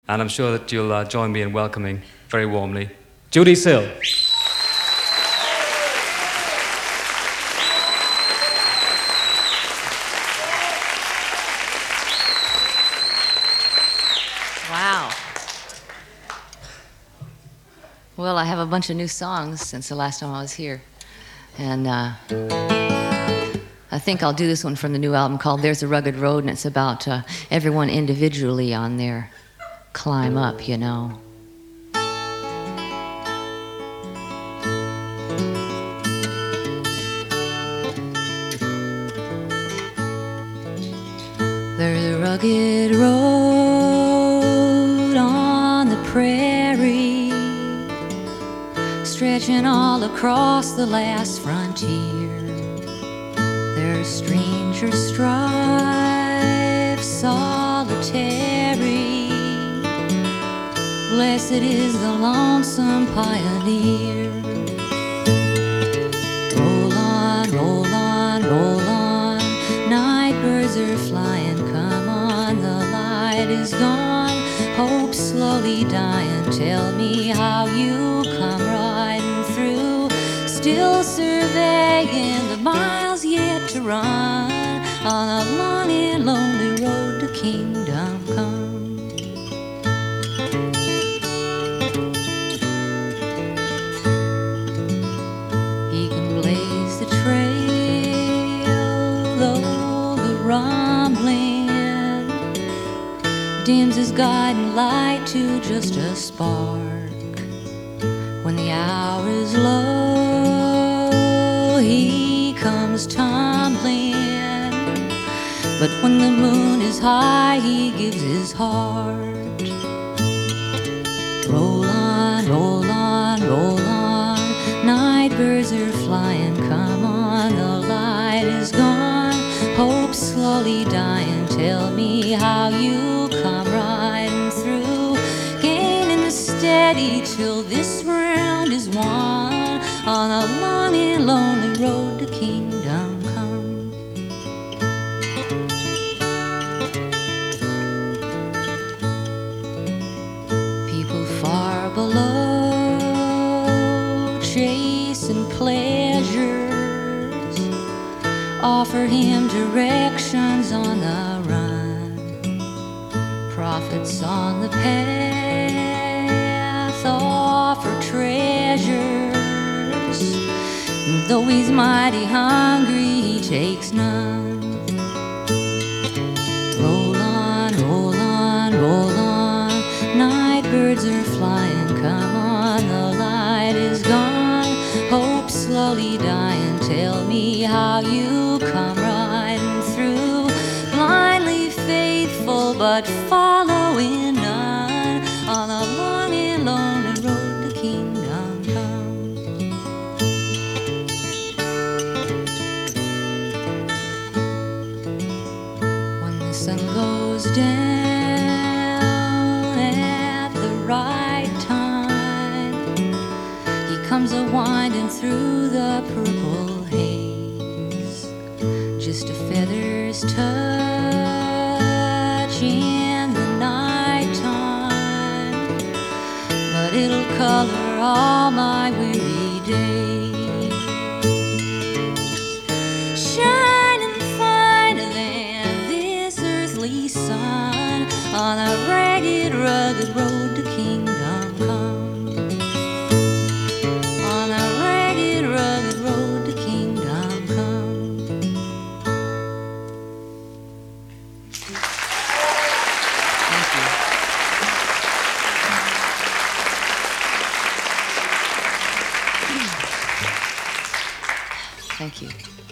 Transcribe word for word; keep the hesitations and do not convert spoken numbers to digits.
And I'm sure that you'll uh, join me in welcoming very warmly Judee Sill. Wow. Well, I have a bunch of new songs since the last time I was here. And uh, I think I'll do this one from the new album called There's a Rugged Road, and it's about uh, everyone individually on their climb up, you know. There's a rugged road on the prairie, stretching all across the last frontier. There's stranger strife, solitary. Blessed is the lonesome pioneer. Roll on, roll on, roll on. Night birds are flying, come on, the light is gone. Hope slowly dying, tell me how you come riding through. Still surveying the miles yet to run on a long and lonely road to kingdom come. He can blaze the trail, though the rumbling dims his guiding light to just a spark. When the hour is low, he comes tumbling, but when the moon is high, he gives his heart. Roll on, roll on, roll on. Night birds are flying, come on, the light is gone. Hope slowly dying, tell me how you come riding through. Gaining the steady till this round is won on a long and lonely road to kingdom come. People far below, chasing pleasures, offer him directions on the run. Prophets on the path offer treasures. Though he's mighty hungry, he takes none. Roll on, roll on, roll on. Night birds are flying, come on, the light is gone. Hope slowly dying, tell me how you come riding through. Blindly faithful, but following none on a long and lonely road to kingdom come. When the sun goes down at the right time, he comes a-winding through the purple haze. Just a feather's touch in the nighttime, but it'll color all my weary days. Shining finer than this earthly sun on a ragged, rugged road to kingdom come. On a ragged, rugged road to kingdom come. Thank you. Thank you.